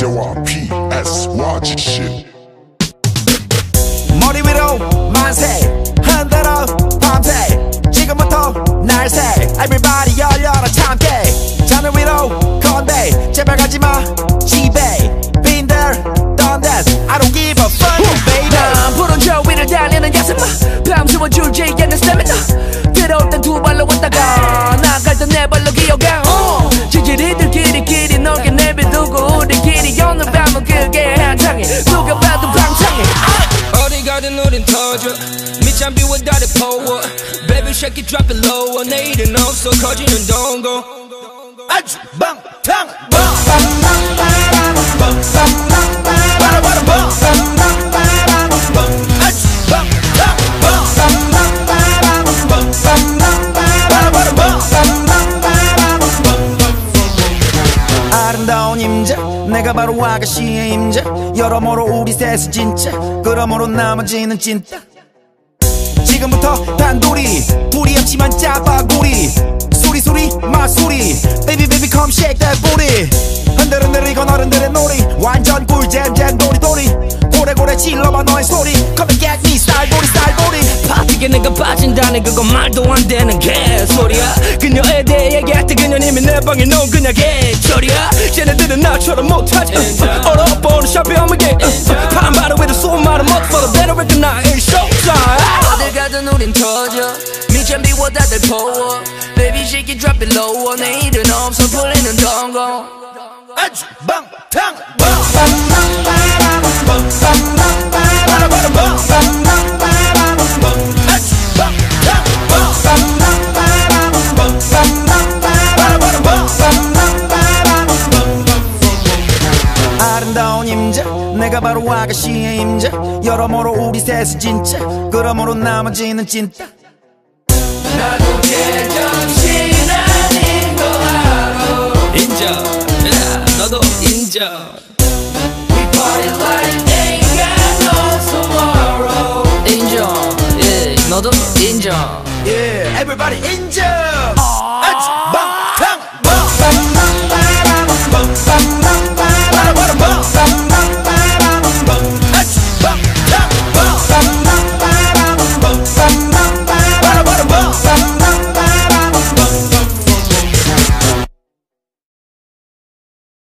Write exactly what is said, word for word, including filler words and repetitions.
이재와 피에스 watch shit. 머리 위로 만세 흔들어 밤새 지금부터 날새 Everybody 열려라 참깨 하늘 위로 건대 제발 가지마 집에 Been there done that I don't give a fuck baby. 난 푸른 저 위를 달리는 가슴 밤새워 줄지 않는 스태미나 들어올 땐 두 발로 왔다가 나갈 땐 네 발로 기어가 어. 지지리들끼리끼리 넓게 내비두고 우리끼리 오늘 밤은 그게 한창해 누가 봐도 방창해 어디 가든 우린 터져 밑잠 비워 다리 퍼워 Baby shake it drop it low 내일은 없어 커지는 동고 아주 방탕 아름다운 임자 내가 바로 아가씨의 임자 여러모로 우리 셋은 진짜 그러므로 나머지는 찐따 지금부터 단둘이 불이 없지만 짜파구리 수리수리 마수리 Baby baby come shake that booty 흔들흔들 이건 어른들의 놀이 완전 꿀잼잼 도리도리 고래고래 질러봐 너의 소리 Come and get me 쌀보리 쌀보리 파티게 내가 빠진다는 그건 말도 안 되는 개소리야 그녀에 대해 얘기할 때 그녀는 이미 내 방에 놓은 그냥 개처리야 쟤네들은 나처럼 못하지 얼어버린 샵에 어머게 파란 바다 위로 수많은 motherfucker better recognize it's showtime 어딜 가든 우린 터져 밑잠 비워 다들 퍼워 Baby shake it drop it low 내일은 없어 풀리는 동공 아주 방탕 아름다운 임자 내가 바로 아가씨의 임자 여러모로 우리 셋은 진짜 그러므로 나머지는 찐따 나도 제정신 아닌 거 알아 인정 yeah, 너도 인정 We party like ain't got no tomorrow 인정 yeah, 너도 인정 Yeah everybody 인정